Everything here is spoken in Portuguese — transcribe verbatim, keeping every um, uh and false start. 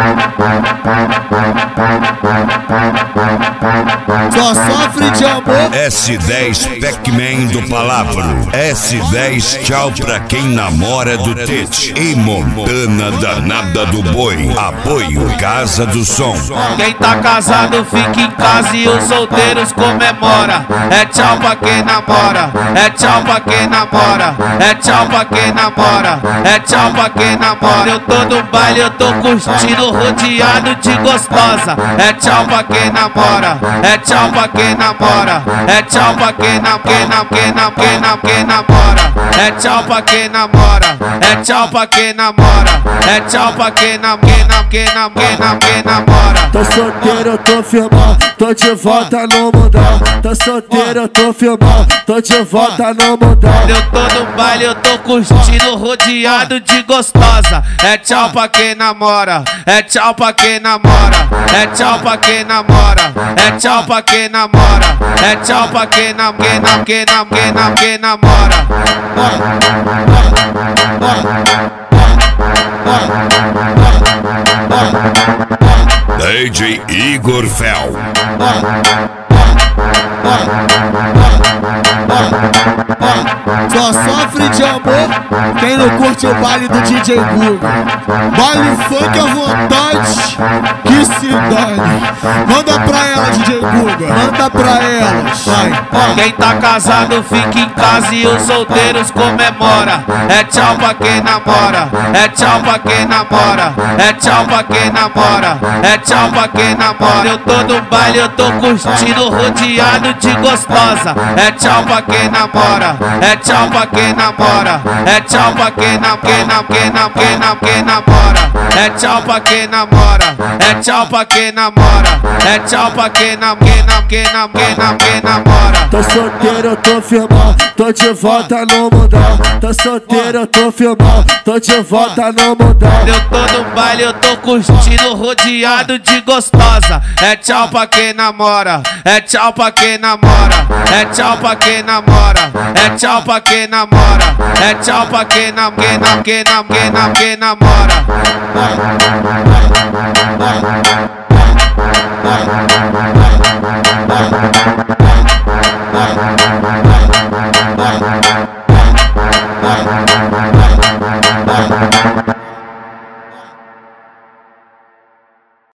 Só sofre de amor. S dez Pac-Man do Palavro. S dez tchau pra quem namora do Tete. E Montana danada do Boi. Apoio Casa do Som. Quem tá casado fica em casa e os solteiros comemora. É tchau pra quem namora. É tchau pra quem namora. É tchau pra quem namora. É tchau pra quem namora. Eu tô no baile, eu tô curtindo, rodeado de gostosa. É tchau pra quem namora. É tchau pra quem namora. É tchau pra quem nam, quem nam, quem nam, quem nam, quem namora. É tchau pra quem namora. É tchau pra quem namora. É tchau pra quem nam, quem nam, quem nam, quem nam, quem namora. Tô solteiro, eu tô firmão, tô de volta no mundão. Tô solteiro, eu tô firmão, tô de volta no mundão. Eu tô no baile, eu tô curtindo, rodeado de gostosa. É tchau pra quem namora. É tchau pra quem namora. É tchau pra quem namora. É tchau pra quem namora. É tchau pra quem nam, quem nam, quem nam, quem nam, quem namora. D J Igor Fel. Só sofre de amor quem não curte o baile do D J Guga. Baile funk à vontade, que se dane. Manda pra ela, D J Guga, manda pra ela, vai. Quem tá casado fica em casa e os solteiros comemora. É tchau pra quem namora. É tchau pra quem namora. É tchau pra quem namora. É tchau pra quem namora. Eu tô no baile, eu tô curtindo, rodeado de gostosa. É tchau pra quem namora. É tchau pra quem namora. É tchau pra quem nam, quem nam, quem nam, quem nam, quem namora. É tchau pra quem namora. É tchau pra quem namora. É tchau pra quem nam, quem nam, quem nam, quem nam, quem namora. Tô solteiro, eu tô firmão, tô de volta no mundão. Tô solteiro, eu tô firmão, tô de volta no mundão. Eu tô no baile, eu tô curtindo, rodeado de gostosa. É tchau pra quem namora. É tchau pra quem namora. É tchau pra quem namora. É tchau pra quem namora. É tchau pra quem nam, quem nam, quem nam, quem nam, quem namora.